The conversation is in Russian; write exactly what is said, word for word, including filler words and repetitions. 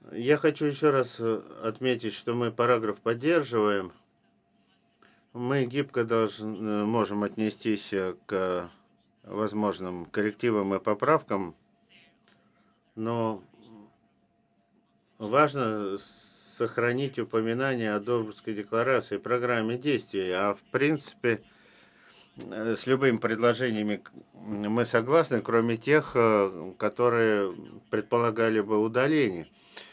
Я хочу еще раз э, отметить, что мы параграф поддерживаем. Мы гибко должны, можем отнестись э, к возможным коррективам и поправкам, но важно сохранить упоминание о Дорбской декларации и программе действий. А в принципе, э, с любыми предложениями к- мы согласны, кроме тех, э, которые предполагали бы удаление.